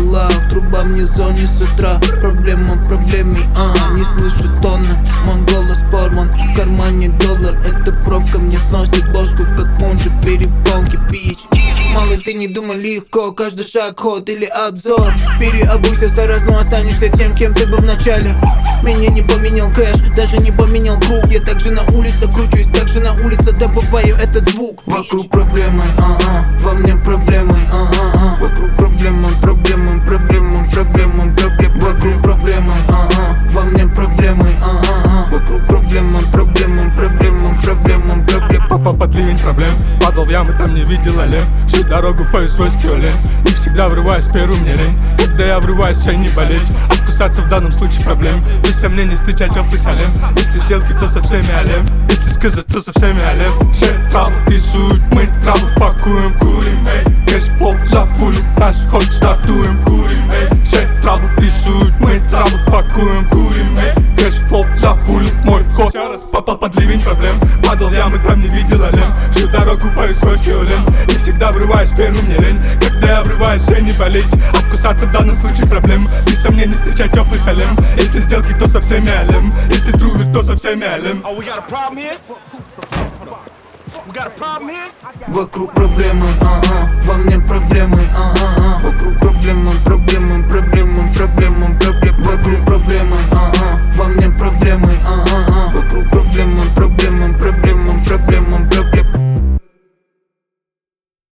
делах. Труба мне зоне с утра. Проблема в проблеме, не слышу тона. Мой голос порван, в кармане доллар. Эта пробка мне сносит бошку, как пунча, перепонки, пич. Малый, ты не думай легко, каждый шаг ход или обзор. Переобуйся, стараз, но останешься тем, кем ты был в начале. Меня не поменял кэш, даже не поменял круг. Я также на улице кручусь, также на улице добываю этот звук. Вокруг проблемы, во мне проблемы, вокруг проблемы, проблемы, проблемы, проблемы, проблемы. Вокруг проблемы, во мне проблемы, вокруг проблемы, проблемы, проблемы, проблемы, проблемы. Попал под ливень проблем, падал в ямы, там не видел алем. Всю дорогу пою свой скиолен, не всегда врываюсь, первым мне лень. Когда я врываюсь, чай не болеть, откусаться в данном случае проблем. Без сомнений встречать теплый салем. Если сделки, то со всеми алем. Если сказать, то со всеми алем. Все травы рисуют, мы травы пакуем, курим, эй. Кэшфлоу за пулю, наш ход стартуем, курим, эй. Все травы рисуют, мы травы пакуем, курим, эй. Кэшфлоу за пулю, мой ход. Попал под ливень проблем, падал в ямы, там не видел алем. Всю дорогу пою свой скиолен, не всегда врываюсь, первым мне лень. Когда я врываюсь, все не болеть, откусаться в данном случае проблем. Без сомнений встречать теплый салем. Если сделки, то со всеми алем. Если трувер, то со всеми алем. Вокруг проблемы, во мне проблемы, вокруг проблемы, проблемы, проблемы, проблемы.